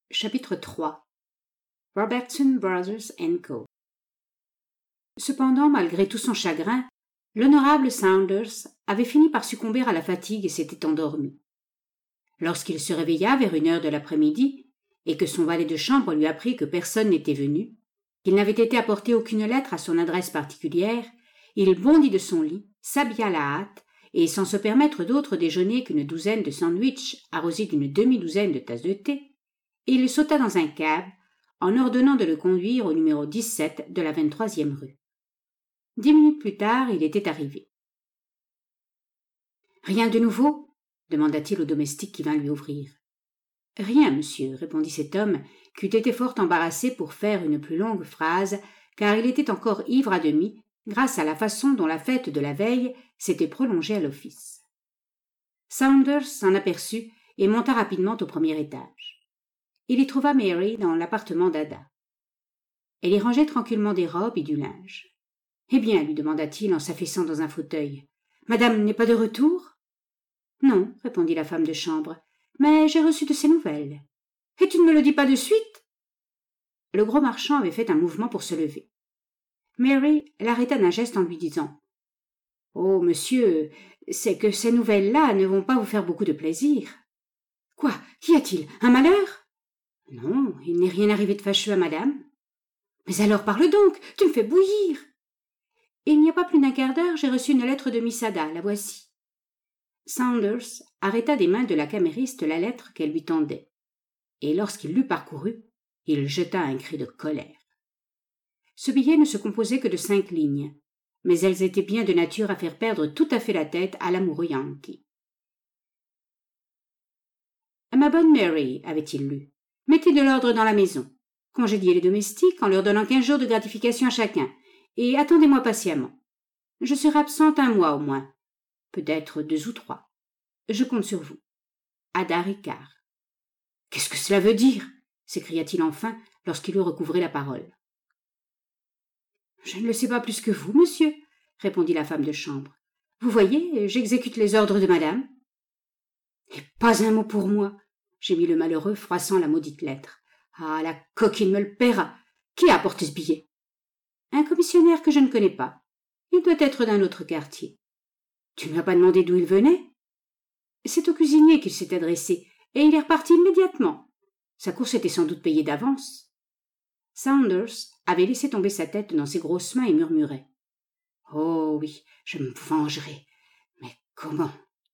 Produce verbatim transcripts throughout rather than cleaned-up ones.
Chapitre trois. Robertson Brothers and Co. Cependant, malgré tout son chagrin, l'honorable Saunders avait fini par succomber à la fatigue et s'était endormi. Lorsqu'il se réveilla vers une heure de l'après-midi, et que son valet de chambre lui apprit que personne n'était venu, qu'il n'avait été apporté aucune lettre à son adresse particulière, il bondit de son lit, s'habilla à la hâte, et sans se permettre d'autre déjeuner qu'une douzaine de sandwichs arrosés d'une demi-douzaine de tasses de thé, il sauta dans un cab, en ordonnant de le conduire au numéro dix-sept de la vingt-troisième rue. Dix minutes plus tard, il était arrivé. « Rien de nouveau ?» demanda-t-il au domestique qui vint lui ouvrir. « Rien, monsieur, » répondit cet homme, qui eût été fort embarrassé pour faire une plus longue phrase, car il était encore ivre à demi, grâce à la façon dont la fête de la veille s'était prolongée à l'office. Saunders s'en aperçut et monta rapidement au premier étage. Il y trouva Mary dans l'appartement d'Ada. Elle y rangeait tranquillement des robes et du linge. « Eh bien, lui demanda-t-il en s'affaissant dans un fauteuil, « madame n'est pas de retour ?»« Non, répondit la femme de chambre, mais j'ai reçu de ses nouvelles. »« Et tu ne me le dis pas de suite ?» Le gros marchand avait fait un mouvement pour se lever. Mary l'arrêta d'un geste en lui disant « Oh, monsieur, c'est que ces nouvelles-là ne vont pas vous faire beaucoup de plaisir. »« Quoi? Qu'y a-t-il? Un malheur ?»« Non, il n'est rien arrivé de fâcheux à madame. »« Mais alors parle donc, tu me fais bouillir !»« Il n'y a pas plus d'un quart d'heure, j'ai reçu une lettre de Miss Ada, la voici. » Saunders arrêta des mains de la camériste la lettre qu'elle lui tendait, et lorsqu'il l'eut parcourue, il jeta un cri de colère. Ce billet ne se composait que de cinq lignes, mais elles étaient bien de nature à faire perdre tout à fait la tête à l'amoureux Yankee. « Ma bonne Mary, avait-il lu, mettez de l'ordre dans la maison, congédiez les domestiques en leur donnant quinze jours de gratification à chacun, et attendez-moi patiemment. Je serai absente un mois au moins, peut-être deux ou trois. Je compte sur vous. Ada Ricard. »« Qu'est-ce que cela veut dire ?» s'écria-t-il enfin lorsqu'il eut recouvré la parole. « Je ne le sais pas plus que vous, monsieur, » répondit la femme de chambre. « Vous voyez, j'exécute les ordres de madame. »« Et pas un mot pour moi, » gémit le malheureux, froissant la maudite lettre. « Ah, la coquine me le paiera. Qui a apporté ce billet ?»« Un commissionnaire que je ne connais pas. Il doit être d'un autre quartier. »« Tu ne m'as pas demandé d'où il venait ?»« C'est au cuisinier qu'il s'est adressé, et il est reparti immédiatement. Sa course était sans doute payée d'avance. » Saunders avait laissé tomber sa tête dans ses grosses mains et murmurait. « Oh oui, je me vengerai. Mais comment ?»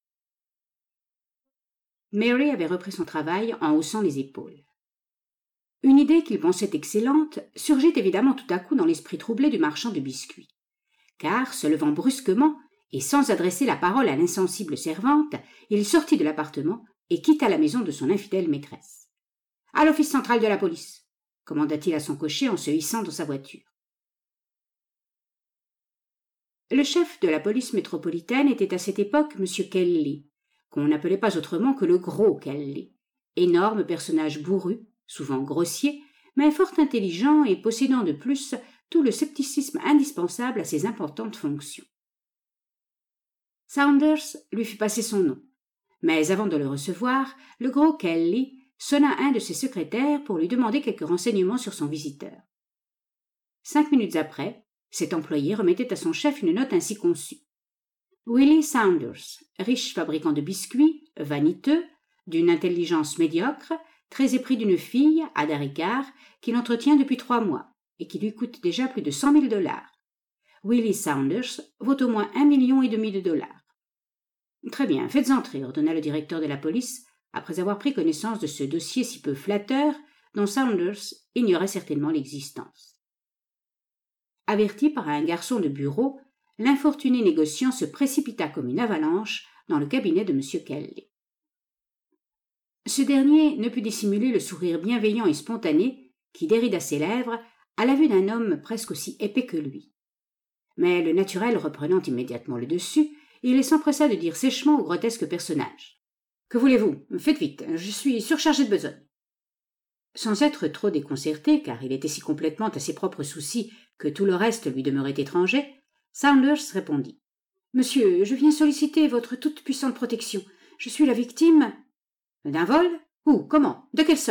Mary avait repris son travail en haussant les épaules. Une idée qu'il pensait excellente surgit évidemment tout à coup dans l'esprit troublé du marchand de biscuits. Car, se levant brusquement, et sans adresser la parole à l'insensible servante, il sortit de l'appartement et quitta la maison de son infidèle maîtresse. « À l'office central de la police !» commanda-t-il à son cocher en se hissant dans sa voiture. Le chef de la police métropolitaine était à cette époque M. Kelly, qu'on n'appelait pas autrement que le gros Kelly, énorme personnage bourru, souvent grossier, mais fort intelligent et possédant de plus tout le scepticisme indispensable à ses importantes fonctions. Saunders lui fit passer son nom, mais avant de le recevoir, le gros Kelly sonna un de ses secrétaires pour lui demander quelques renseignements sur son visiteur. Cinq minutes après, cet employé remettait à son chef une note ainsi conçue. Willie Saunders, riche fabricant de biscuits, vaniteux, d'une intelligence médiocre, très épris d'une fille, Ada Ricard, qu'il entretient depuis trois mois, et qui lui coûte déjà plus de cent mille dollars. Willie Saunders vaut au moins un million et demi de dollars. Très bien, faites entrer, ordonna le directeur de la police, après avoir pris connaissance de ce dossier si peu flatteur, dont Saunders ignorait certainement l'existence. Averti par un garçon de bureau, l'infortuné négociant se précipita comme une avalanche dans le cabinet de M. Kelly. Ce dernier ne put dissimuler le sourire bienveillant et spontané qui dérida ses lèvres à la vue d'un homme presque aussi épais que lui. Mais le naturel reprenant immédiatement le dessus, il s'empressa de dire sèchement au grotesque personnage. « Que voulez-vous? Faites vite, je suis surchargé de besogne. » Sans être trop déconcerté, car il était si complètement à ses propres soucis que tout le reste lui demeurait étranger, Saunders répondit. « Monsieur, je viens solliciter votre toute-puissante protection. Je suis la victime… »« D'un vol? Où? Comment? De quelle somme ?»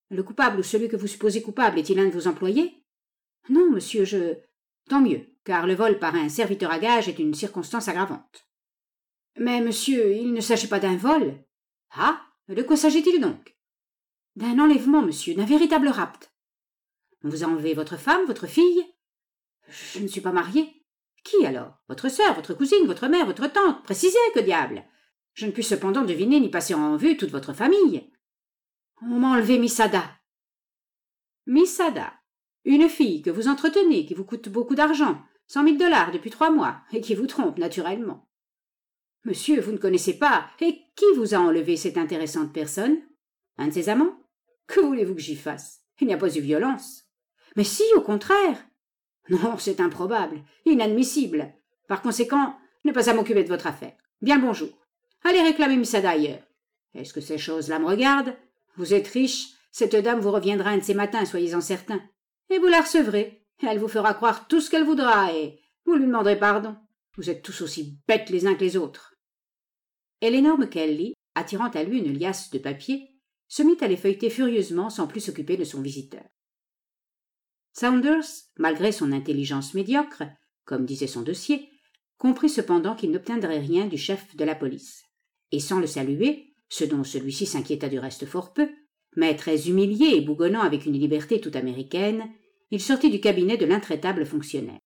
Le coupable ou celui que vous supposez coupable est-il un de vos employés? Non, monsieur, je... Tant mieux, car le vol par un serviteur à gage est une circonstance aggravante. Mais, monsieur, il ne s'agit pas d'un vol. Ah, de quoi s'agit-il donc? D'un enlèvement, monsieur, d'un véritable rapt. On vous a enlevé votre femme, votre fille? Je ne suis pas mariée. Qui alors? Votre sœur, votre cousine, votre mère, votre tante? Précisez, que diable! Je ne puis cependant deviner ni passer en vue toute votre famille. On m'a enlevé Miss Ada. Miss Ada, une fille que vous entretenez, qui vous coûte beaucoup d'argent, cent mille dollars depuis trois mois, et qui vous trompe naturellement. Monsieur, vous ne connaissez pas, et qui vous a enlevé cette intéressante personne? Un de ses amants? Que voulez-vous que j'y fasse? Il n'y a pas eu violence. Mais si, au contraire. Non, c'est improbable, inadmissible. Par conséquent, ne pas à m'occuper de votre affaire. Bien le bonjour. Allez réclamer Miss Ada ailleurs. Est-ce que ces choses-là me regardent? Vous êtes riche, cette dame vous reviendra un de ces matins, soyez-en certains. Et vous la recevrez. Elle vous fera croire tout ce qu'elle voudra, et vous lui demanderez pardon. Vous êtes tous aussi bêtes les uns que les autres. Et l'énorme Kelly, attirant à lui une liasse de papier, se mit à les feuilleter furieusement sans plus s'occuper de son visiteur. Saunders, malgré son intelligence médiocre, comme disait son dossier, comprit cependant qu'il n'obtiendrait rien du chef de la police, et sans le saluer, ce dont celui-ci s'inquiéta du reste fort peu, mais très humilié et bougonnant avec une liberté toute américaine, il sortit du cabinet de l'intraitable fonctionnaire.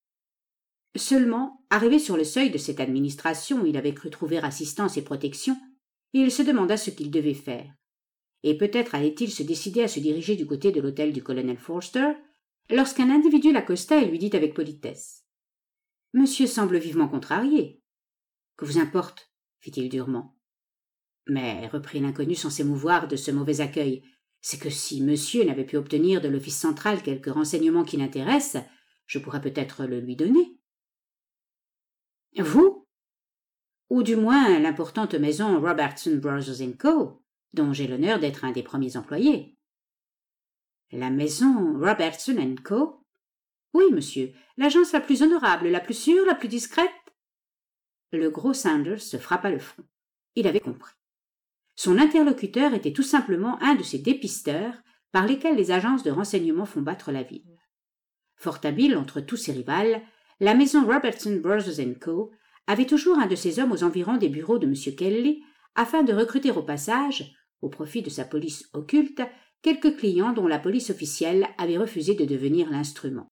Seulement, arrivé sur le seuil de cette administration où il avait cru trouver assistance et protection, il se demanda ce qu'il devait faire, et peut-être allait-il se décider à se diriger du côté de l'hôtel du colonel Forster, lorsqu'un individu l'accosta et lui dit avec politesse. « Monsieur semble vivement contrarié. »« Que vous importe ?» fit-il durement. « Mais, reprit l'inconnu sans s'émouvoir de ce mauvais accueil, c'est que si monsieur n'avait pu obtenir de l'office central quelque renseignement qui l'intéresse, je pourrais peut-être le lui donner. »« Vous ? Ou du moins l'importante maison Robertson Brothers and Co., dont j'ai l'honneur d'être un des premiers employés. »« La maison Robertson and Co. ? Oui, monsieur, l'agence la plus honorable, la plus sûre, la plus discrète. » Le gros Sanders se frappa le front. Il avait compris. Son interlocuteur était tout simplement un de ces dépisteurs par lesquels les agences de renseignement font battre la ville. Fort habile entre tous ses rivales, la maison Robertson Brothers and Co. avait toujours un de ces hommes aux environs des bureaux de M. Kelly afin de recruter au passage, au profit de sa police occulte, quelques clients dont la police officielle avait refusé de devenir l'instrument.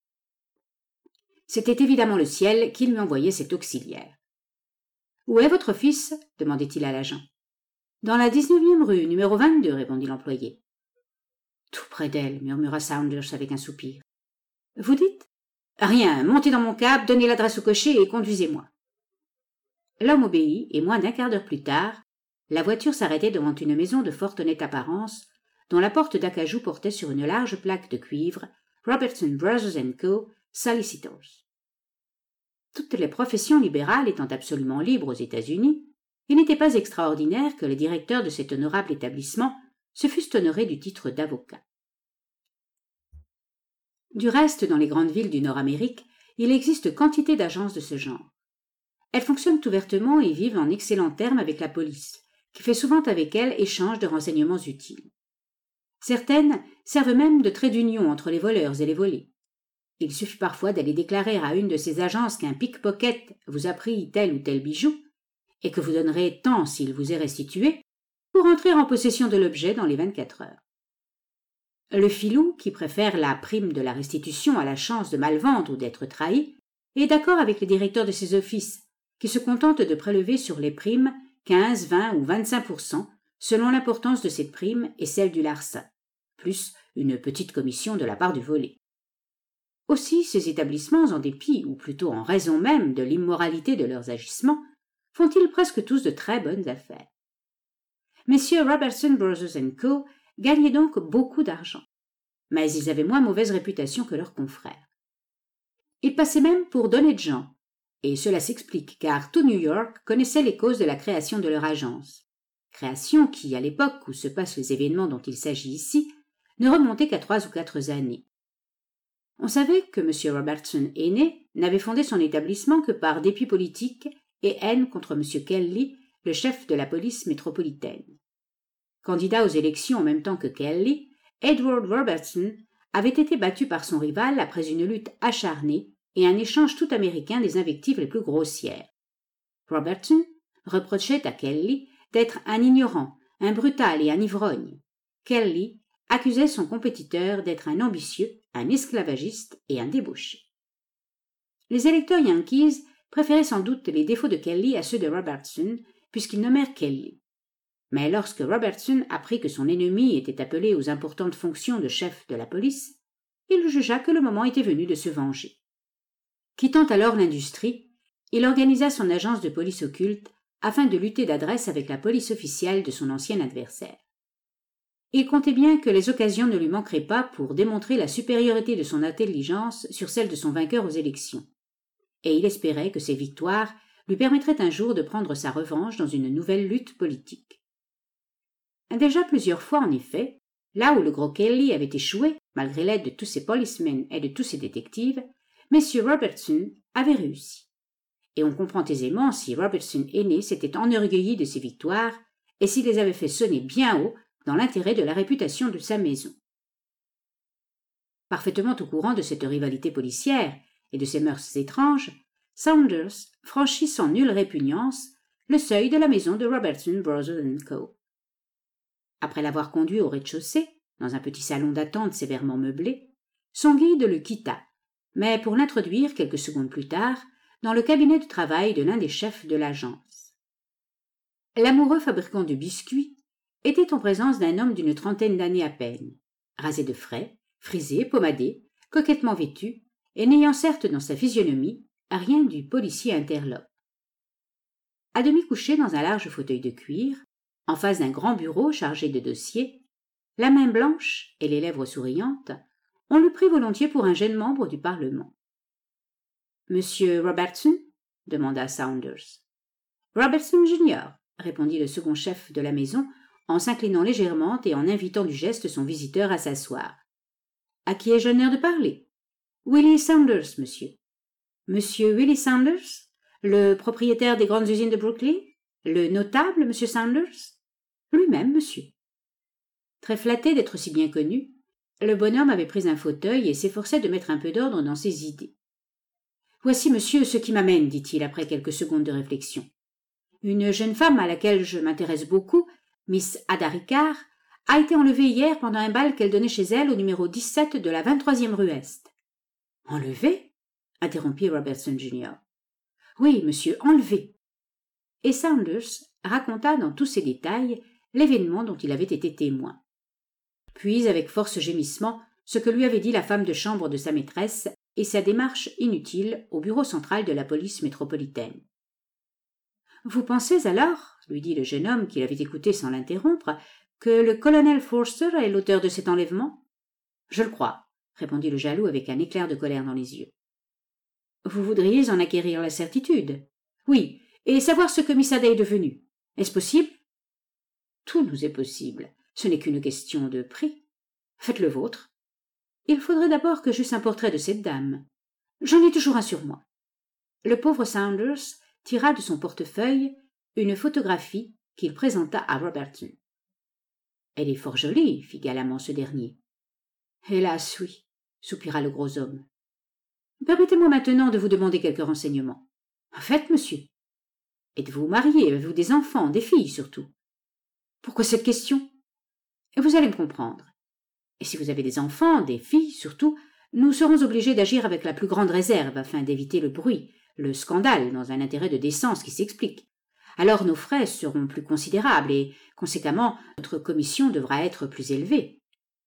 C'était évidemment le ciel qui lui envoyait cet auxiliaire. « Où est votre fils ?» demandait-il à l'agent. « Dans la dix-neuvième rue, numéro vingt-deux, répondit l'employé. « Tout près d'elle, murmura Saunders avec un soupir. « Vous dites ? Rien, montez dans mon cab, donnez l'adresse au cocher et conduisez-moi. » L'homme obéit, et moins d'un quart d'heure plus tard, la voiture s'arrêtait devant une maison de fort honnête apparence, dont la porte d'acajou portait sur une large plaque de cuivre « Robertson Brothers and Co. Solicitors ». Toutes les professions libérales étant absolument libres aux États-Unis, il n'était pas extraordinaire que les directeurs de cet honorable établissement se fussent honorés du titre d'avocat. Du reste, dans les grandes villes du Nord-Amérique, il existe quantité d'agences de ce genre. Elles fonctionnent ouvertement et vivent en excellents termes avec la police, qui fait souvent avec elles échange de renseignements utiles. Certaines servent même de trait d'union entre les voleurs et les volés. Il suffit parfois d'aller déclarer à une de ces agences qu'un pickpocket vous a pris tel ou tel bijou, et que vous donnerez tant s'il vous est restitué, pour entrer en possession de l'objet dans les vingt-quatre heures. Le filou, qui préfère la prime de la restitution à la chance de mal vendre ou d'être trahi, est d'accord avec les directeurs de ces offices, qui se contentent de prélever sur les primes quinze, vingt ou vingt-cinq pour cent selon l'importance de cette prime et celle du larcin, plus une petite commission de la part du volé. Aussi, ces établissements, en dépit, ou plutôt en raison même de l'immoralité de leurs agissements, font-ils presque tous de très bonnes affaires. Messieurs Robertson Brothers and Co. gagnaient donc beaucoup d'argent, mais ils avaient moins mauvaise réputation que leurs confrères. Ils passaient même pour d'honnêtes gens, et cela s'explique car tout New York connaissait les causes de la création de leur agence, création qui, à l'époque où se passent les événements dont il s'agit ici, ne remontait qu'à trois ou quatre années. On savait que M. Robertson aîné n'avait fondé son établissement que par dépit politique et haine contre M. Kelly, le chef de la police métropolitaine. Candidat aux élections en même temps que Kelly, Edward Robertson avait été battu par son rival après une lutte acharnée et un échange tout américain des invectives les plus grossières. Robertson reprochait à Kelly d'être un ignorant, un brutal et un ivrogne. Kelly accusait son compétiteur d'être un ambitieux, un esclavagiste et un débauché. Les électeurs yankees préféraient sans doute les défauts de Kelly à ceux de Robertson, puisqu'ils nommèrent Kelly. Mais lorsque Robertson apprit que son ennemi était appelé aux importantes fonctions de chef de la police, il jugea que le moment était venu de se venger. Quittant alors l'industrie, il organisa son agence de police occulte afin de lutter d'adresse avec la police officielle de son ancien adversaire. Il comptait bien que les occasions ne lui manqueraient pas pour démontrer la supériorité de son intelligence sur celle de son vainqueur aux élections, et il espérait que ces victoires lui permettraient un jour de prendre sa revanche dans une nouvelle lutte politique. Déjà plusieurs fois, en effet, là où le gros Kelly avait échoué, malgré l'aide de tous ses policemen et de tous ses détectives, M. Robertson avait réussi. Et on comprend aisément si Robertson aîné s'était enorgueilli de ses victoires et s'il les avait fait sonner bien haut dans l'intérêt de la réputation de sa maison. Parfaitement au courant de cette rivalité policière et de ses mœurs étranges, Saunders franchit sans nulle répugnance le seuil de la maison de Robertson Brothers and Co. Après l'avoir conduit au rez-de-chaussée, dans un petit salon d'attente sévèrement meublé, son guide le quitta, mais pour l'introduire quelques secondes plus tard dans le cabinet de travail de l'un des chefs de l'agence. L'amoureux fabricant de biscuits était en présence d'un homme d'une trentaine d'années à peine, rasé de frais, frisé, pommadé, coquettement vêtu, et n'ayant certes dans sa physionomie rien du policier interlope. À demi couché dans un large fauteuil de cuir, en face d'un grand bureau chargé de dossiers, la main blanche et les lèvres souriantes, on le prit volontiers pour un jeune membre du Parlement. « Monsieur Robertson » demanda Saunders. « Robertson junior » répondit le second chef de la maison en s'inclinant légèrement et en invitant du geste son visiteur à s'asseoir. « À qui ai-je l'honneur de parler ?»« Willie Saunders, monsieur. »« Monsieur Willie Saunders, le propriétaire des grandes usines de Brooklyn? Le notable, monsieur Saunders ?»« Lui-même, monsieur. » Très flatté d'être si bien connu, le bonhomme avait pris un fauteuil et s'efforçait de mettre un peu d'ordre dans ses idées. « Voici, monsieur, ce qui m'amène, dit-il après quelques secondes de réflexion. Une jeune femme à laquelle je m'intéresse beaucoup, Miss Ada Ricard, a été enlevée hier pendant un bal qu'elle donnait chez elle au numéro dix-sept de la vingt-troisième rue Est. »« Enlevée » interrompit Robertson junior Oui, monsieur, enlevée. Et Saunders raconta dans tous ses détails l'événement dont il avait été témoin. Puis, avec force gémissement, ce que lui avait dit la femme de chambre de sa maîtresse et sa démarche inutile au bureau central de la police métropolitaine. « Vous pensez alors, lui dit le jeune homme qui l'avait écouté sans l'interrompre, que le colonel Forster est l'auteur de cet enlèvement ? »« Je le crois, » répondit le jaloux avec un éclair de colère dans les yeux. « Vous voudriez en acquérir la certitude ? »« Oui, et savoir ce que Miss Ada est devenue. Est-ce possible ? » ?»« Tout nous est possible. Ce n'est qu'une question de prix. Faites le vôtre. »« Il faudrait d'abord que j'eusse un portrait de cette dame. J'en ai toujours un sur moi. » Le pauvre Saunders tira de son portefeuille une photographie qu'il présenta à Robertson. « Elle est fort jolie, » fit galamment ce dernier. « Hélas, oui, » soupira le gros homme. « Permettez-moi maintenant de vous demander quelques renseignements. »« Faites, monsieur. »« Êtes-vous marié? Avez-vous des enfants, des filles surtout ?»« Pourquoi cette question ? » ?»« Vous allez me comprendre. Et si vous avez des enfants, des filles surtout, nous serons obligés d'agir avec la plus grande réserve afin d'éviter le bruit, le scandale, dans un intérêt de décence qui s'explique. Alors nos frais seront plus considérables et, conséquemment, notre commission devra être plus élevée. »«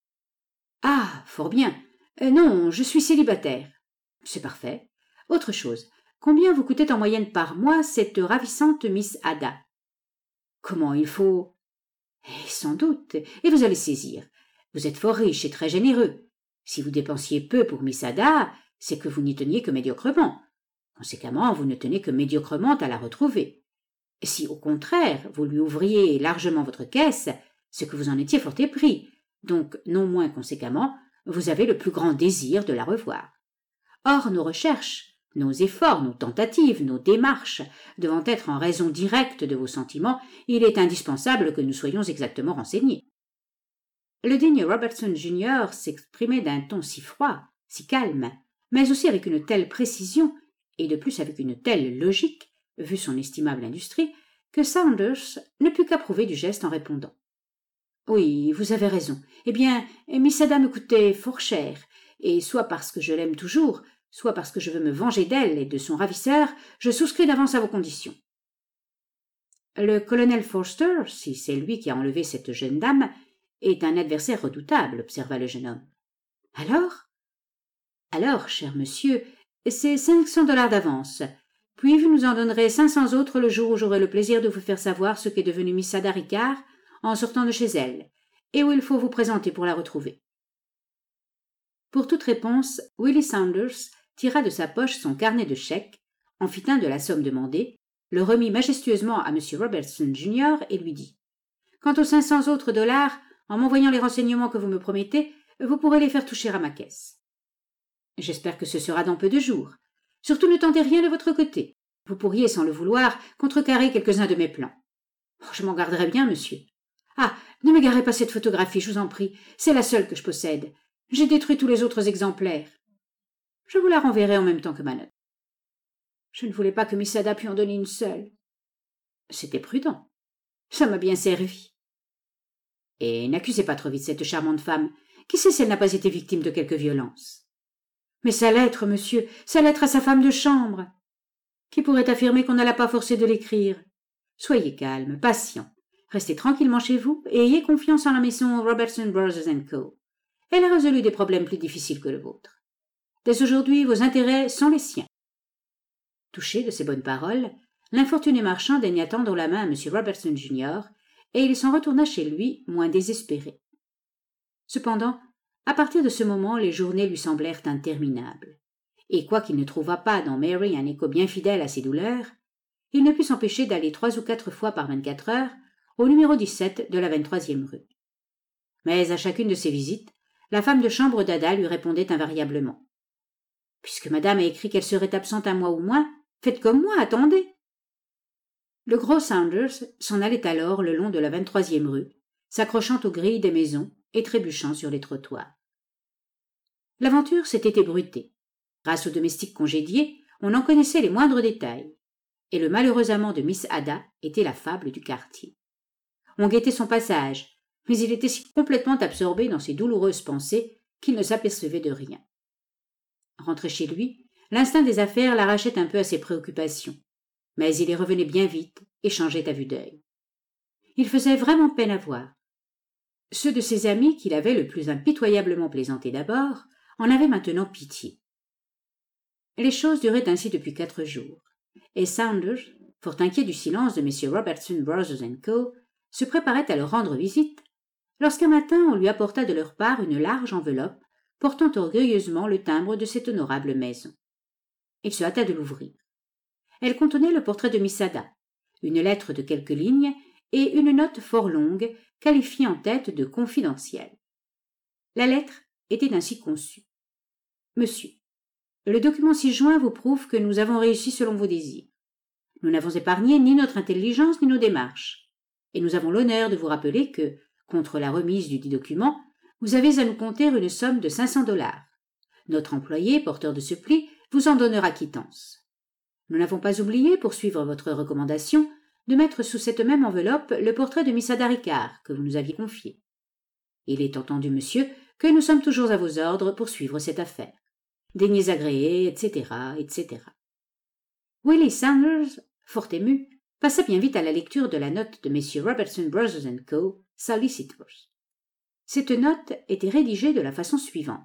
Ah, fort bien. Euh, non, je suis célibataire. »« C'est parfait. Autre chose. Combien vous coûtait en moyenne par mois cette ravissante Miss Ada ? » ?»« Comment il faut... » ?»« Eh, sans doute. Et vous allez saisir. Vous êtes fort riche et très généreux. Si vous dépensiez peu pour Miss Ada, c'est que vous n'y teniez que médiocrement. Conséquemment, vous ne tenez que médiocrement à la retrouver. Si, au contraire, vous lui ouvriez largement votre caisse, c'est que vous en étiez fort épris. Donc, non moins conséquemment, vous avez le plus grand désir de la revoir. Or, nos recherches Nos efforts, nos tentatives, nos démarches devant être en raison directe de vos sentiments, il est indispensable que nous soyons exactement renseignés. » Le digne Robertson junior s'exprimait d'un ton si froid, si calme, mais aussi avec une telle précision, et de plus avec une telle logique, vu son estimable industrie, que Saunders ne put qu'approuver du geste en répondant. « Oui, vous avez raison. Eh bien, Miss Ada me coûtait fort cher, et soit parce que je l'aime toujours, soit parce que je veux me venger d'elle et de son ravisseur, je souscris d'avance à vos conditions. » Le colonel Forster, si c'est lui qui a enlevé cette jeune dame, est un adversaire redoutable, observa le jeune homme. « Alors ?»« Alors, cher monsieur, c'est cinq cents dollars d'avance, puis vous nous en donnerez cinq cents autres le jour où j'aurai le plaisir de vous faire savoir ce qu'est devenu Miss Ada Ricard en sortant de chez elle, et où il faut vous présenter pour la retrouver. » Pour toute réponse, Willie Saunders tira de sa poche son carnet de chèques, en fit un de la somme demandée, le remit majestueusement à M. Robertson junior et lui dit « Quant aux cinq cents autres dollars, en m'envoyant les renseignements que vous me promettez, vous pourrez les faire toucher à ma caisse. J'espère que ce sera dans peu de jours. Surtout ne tentez rien de votre côté. Vous pourriez, sans le vouloir, contrecarrer quelques-uns de mes plans. Oh, je m'en garderai bien, monsieur. Ah, ne m'égarez pas cette photographie, je vous en prie. C'est la seule que je possède. J'ai détruit tous les autres exemplaires. Je vous la renverrai en même temps que ma note. Je ne voulais pas que Miss Ada pût en donner une seule. C'était prudent. Ça m'a bien servi. Et n'accusez pas trop vite cette charmante femme. Qui sait si elle n'a pas été victime de quelque violence? Mais sa lettre, monsieur, sa lettre à sa femme de chambre. Qui pourrait affirmer qu'on ne l'a pas forcée de l'écrire? Soyez calme, patient. Restez tranquillement chez vous et ayez confiance en la maison Robertson Brothers and Co. Elle a résolu des problèmes plus difficiles que le vôtre. Dès aujourd'hui, vos intérêts sont les siens. » Touché de ces bonnes paroles, l'infortuné marchand daigna tendre la main à M. Robertson junior et il s'en retourna chez lui, moins désespéré. Cependant, à partir de ce moment, les journées lui semblèrent interminables, et quoiqu'il ne trouvât pas dans Mary un écho bien fidèle à ses douleurs, il ne put s'empêcher d'aller trois ou quatre fois par vingt-quatre heures au numéro dix-sept de la vingt-troisième rue. Mais à chacune de ces visites, la femme de chambre d'Ada lui répondait invariablement. « Puisque madame a écrit qu'elle serait absente un mois ou moins, faites comme moi, attendez. » Le gros Saunders s'en allait alors le long de la vingt-troisième rue, s'accrochant aux grilles des maisons et trébuchant sur les trottoirs. L'aventure s'était ébruitée. Grâce aux domestiques congédiés, on en connaissait les moindres détails, et le malheureux amant de Miss Ada était la fable du quartier. On guettait son passage, mais il était si complètement absorbé dans ses douloureuses pensées qu'il ne s'apercevait de rien. Rentré chez lui, l'instinct des affaires l'arrachait un peu à ses préoccupations, mais il y revenait bien vite et changeait à vue d'œil. Il faisait vraiment peine à voir. Ceux de ses amis qu'il avait le plus impitoyablement plaisantés d'abord en avaient maintenant pitié. Les choses duraient ainsi depuis quatre jours, et Saunders, fort inquiet du silence de messieurs Robertson Brothers and Co., se préparait à leur rendre visite, lorsqu'un matin on lui apporta de leur part une large enveloppe portant orgueilleusement le timbre de cette honorable maison. Il se hâta de l'ouvrir. Elle contenait le portrait de Miss Ada, une lettre de quelques lignes et une note fort longue, qualifiée en tête de confidentielle. La lettre était ainsi conçue. « Monsieur, le document ci-joint vous prouve que nous avons réussi selon vos désirs. Nous n'avons épargné ni notre intelligence ni nos démarches, et nous avons l'honneur de vous rappeler que, contre la remise du dit document, vous avez à nous compter une somme de cinq cents dollars. Notre employé, porteur de ce pli, vous en donnera quittance. Nous n'avons pas oublié, pour suivre votre recommandation, de mettre sous cette même enveloppe le portrait de Miss Ada Ricard que vous nous aviez confié. Il est entendu, monsieur, que nous sommes toujours à vos ordres pour suivre cette affaire. Daignez agréer, et cetera, et cetera. Willie Saunders, fort ému, passa bien vite à la lecture de la note de messieurs Robertson Brothers and Co., solicitors. Cette note était rédigée de la façon suivante.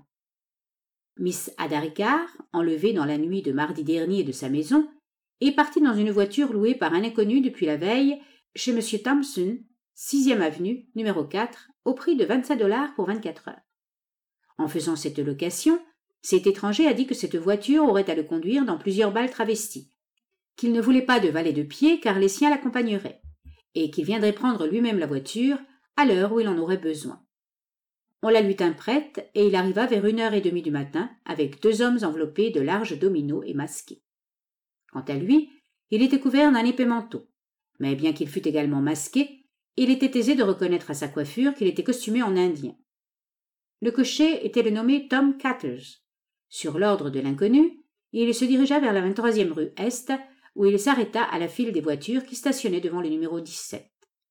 Miss Ada Ricard, enlevée dans la nuit de mardi dernier de sa maison, est partie dans une voiture louée par un inconnu depuis la veille chez monsieur Thompson, sixième avenue, numéro quatre, au prix de vingt-cinq dollars pour vingt-quatre heures. En faisant cette location, cet étranger a dit que cette voiture aurait à le conduire dans plusieurs bals travestis, qu'il ne voulait pas de valet de pied car les siens l'accompagneraient, et qu'il viendrait prendre lui-même la voiture à l'heure où il en aurait besoin. On la lui tint prête, et il arriva vers une heure et demie du matin, avec deux hommes enveloppés de larges dominos et masqués. Quant à lui, il était couvert d'un épais manteau, mais bien qu'il fût également masqué, il était aisé de reconnaître à sa coiffure qu'il était costumé en indien. Le cocher était le nommé Tom Catters. Sur l'ordre de l'inconnu, il se dirigea vers la vingt-troisième rue Est, où il s'arrêta à la file des voitures qui stationnaient devant le numéro dix-sept.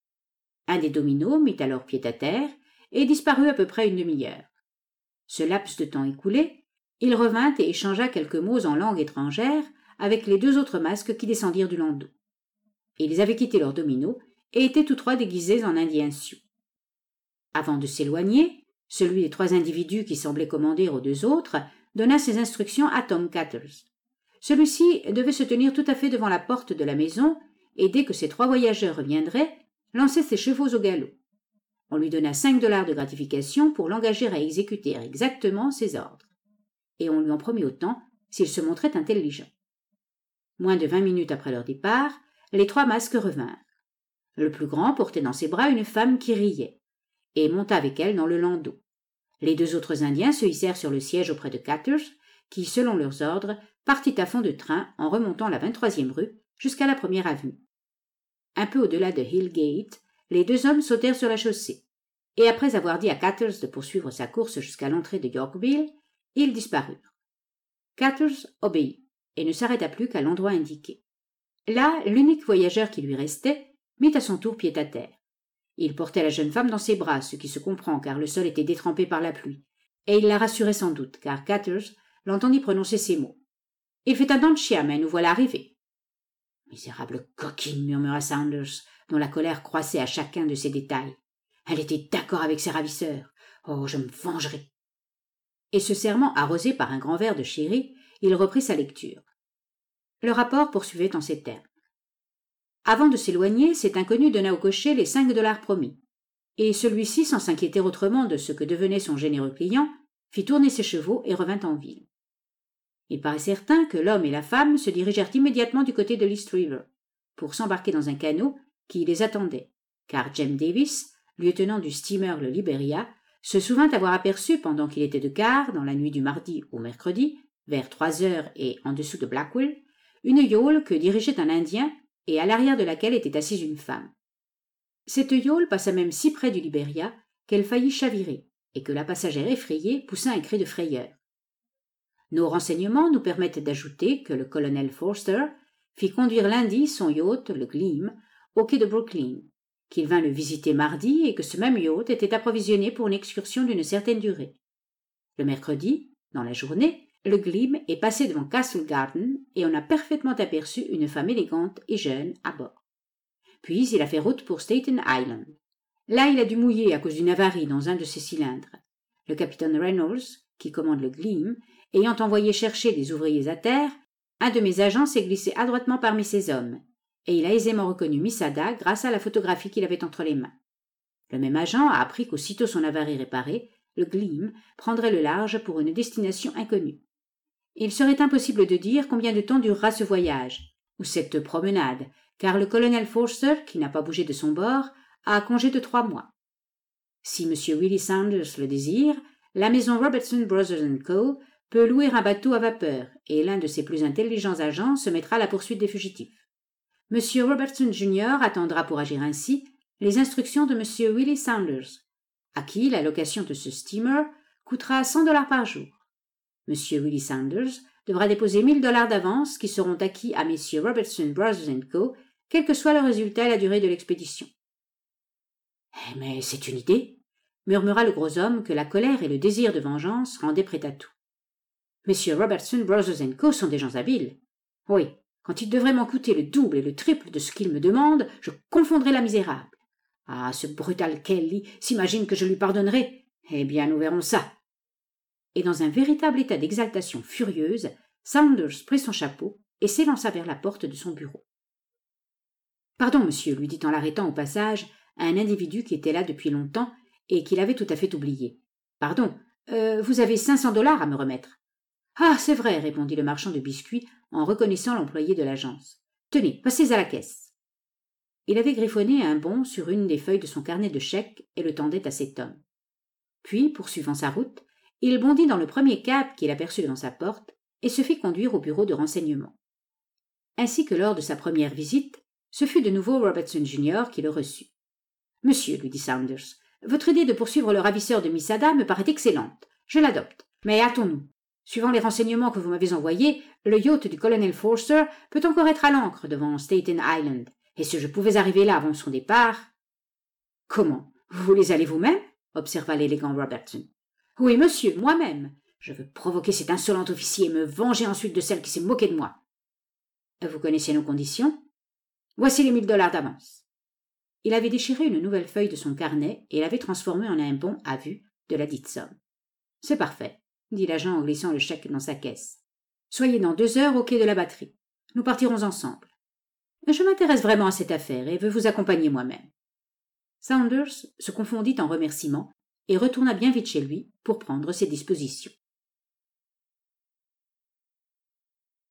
Un des dominos mit alors pied à terre et disparut à peu près une demi-heure. Ce laps de temps écoulé, il revint et échangea quelques mots en langue étrangère avec les deux autres masques qui descendirent du landau. Ils avaient quitté leur domino et étaient tous trois déguisés en indiens sioux. Avant de s'éloigner, celui des trois individus qui semblaient commander aux deux autres donna ses instructions à Tom Catters. Celui-ci devait se tenir tout à fait devant la porte de la maison et dès que ces trois voyageurs reviendraient, lancer ses chevaux au galop. On lui donna cinq dollars de gratification pour l'engager à exécuter exactement ses ordres. Et on lui en promit autant s'il se montrait intelligent. Moins de vingt minutes après leur départ, les trois masques revinrent. Le plus grand portait dans ses bras une femme qui riait, et monta avec elle dans le landau. Les deux autres Indiens se hissèrent sur le siège auprès de Catters, qui, selon leurs ordres, partit à fond de train en remontant la vingt-troisième rue jusqu'à la première avenue. Un peu au-delà de Hillgate, les deux hommes sautèrent sur la chaussée, et après avoir dit à Catters de poursuivre sa course jusqu'à l'entrée de Yorkville, ils disparurent. Catters obéit, et ne s'arrêta plus qu'à l'endroit indiqué. Là, l'unique voyageur qui lui restait mit à son tour pied à terre. Il portait la jeune femme dans ses bras, ce qui se comprend car le sol était détrempé par la pluie, et il la rassurait sans doute, car Catters l'entendit prononcer ces mots. « Il fait un dent de chien, mais nous voilà arrivés. » « Misérable coquine, murmura Saunders, dont la colère croissait à chacun de ces détails. Elle était d'accord avec ses ravisseurs. Oh, je me vengerai. Et ce serment arrosé par un grand verre de sherry, il reprit sa lecture. Le rapport poursuivait en ces termes. Avant de s'éloigner, cet inconnu donna au cocher les cinq dollars promis, et celui-ci, sans s'inquiéter autrement de ce que devenait son généreux client, fit tourner ses chevaux et revint en ville. Il paraît certain que l'homme et la femme se dirigèrent immédiatement du côté de l'East River, pour s'embarquer dans un canot qui les attendait, car Jem Davis, lieutenant du steamer le Liberia, se souvint avoir aperçu, pendant qu'il était de quart, dans la nuit du mardi au mercredi, vers trois heures et en dessous de Blackwell, une yawl que dirigeait un Indien et à l'arrière de laquelle était assise une femme. Cette yawl passa même si près du Liberia qu'elle faillit chavirer et que la passagère effrayée poussa un cri de frayeur. Nos renseignements nous permettent d'ajouter que le colonel Forster fit conduire lundi son yacht, le Gleam, au quai de Brooklyn, qu'il vint le visiter mardi et que ce même yacht était approvisionné pour une excursion d'une certaine durée. Le mercredi, dans la journée, le Gleam est passé devant Castle Garden et on a parfaitement aperçu une femme élégante et jeune à bord. Puis il a fait route pour Staten Island. Là, il a dû mouiller à cause d'une avarie dans un de ses cylindres. Le capitaine Reynolds, qui commande le Gleam, ayant envoyé chercher des ouvriers à terre, un de mes agents s'est glissé adroitement parmi ces hommes, et il a aisément reconnu Miss Ada grâce à la photographie qu'il avait entre les mains. Le même agent a appris qu'aussitôt son avarie réparée, le Gleam prendrait le large pour une destination inconnue. Il serait impossible de dire combien de temps durera ce voyage, ou cette promenade, car le colonel Forster, qui n'a pas bougé de son bord, a congé de trois mois. Si M. Willie Saunders le désire, la maison Robertson Brothers and Co. peut louer un bateau à vapeur, et l'un de ses plus intelligents agents se mettra à la poursuite des fugitifs. M. Robertson junior attendra pour agir ainsi les instructions de M. Willie Saunders, à qui la location de ce steamer coûtera cent dollars par jour. M. Willie Saunders devra déposer mille dollars d'avance qui seront acquis à messieurs Robertson Brothers and Co., quel que soit le résultat et la durée de l'expédition. Eh, mais c'est une idée, murmura le gros homme que la colère et le désir de vengeance rendaient prêt à tout. Messieurs Robertson Brothers and Co. sont des gens habiles. Oui, quand ils devraient m'en coûter le double et le triple de ce qu'ils me demandent, je confondrai la misérable. Ah, ce brutal Kelly s'imagine que je lui pardonnerai. Eh bien, nous verrons ça. Et dans un véritable état d'exaltation furieuse, Saunders prit son chapeau et s'élança vers la porte de son bureau. « Pardon, monsieur, lui dit en l'arrêtant au passage un individu qui était là depuis longtemps et qu'il avait tout à fait oublié. « Pardon, euh, vous avez cinq cents dollars à me remettre. »« Ah, c'est vrai, répondit le marchand de biscuits en reconnaissant l'employé de l'agence. « Tenez, passez à la caisse. » Il avait griffonné un bon sur une des feuilles de son carnet de chèques et le tendait à cet homme. Puis, poursuivant sa route, il bondit dans le premier cab qu'il aperçut devant sa porte et se fit conduire au bureau de renseignement. Ainsi que lors de sa première visite, ce fut de nouveau Robertson junior qui le reçut. « Monsieur, lui dit Saunders, votre idée de poursuivre le ravisseur de Miss Ada me paraît excellente. Je l'adopte. Mais hâtons-nous. Suivant les renseignements que vous m'avez envoyés, le yacht du colonel Forster peut encore être à l'ancre devant Staten Island, et si je pouvais arriver là avant son départ… »« Comment? Vous voulez aller vous-même » observa l'élégant Robertson. « Oui, monsieur, moi-même. Je veux provoquer cet insolent officier et me venger ensuite de celle qui s'est moquée de moi. »« Vous connaissez nos conditions ? Voici les mille dollars d'avance. » Il avait déchiré une nouvelle feuille de son carnet et l'avait transformée en un bon à vue de la dite somme. « C'est parfait, » dit l'agent en glissant le chèque dans sa caisse. « Soyez dans deux heures au quai de la batterie. Nous partirons ensemble. Je m'intéresse vraiment à cette affaire et veux vous accompagner moi-même. » Saunders se confondit en remerciements et retourna bien vite chez lui pour prendre ses dispositions.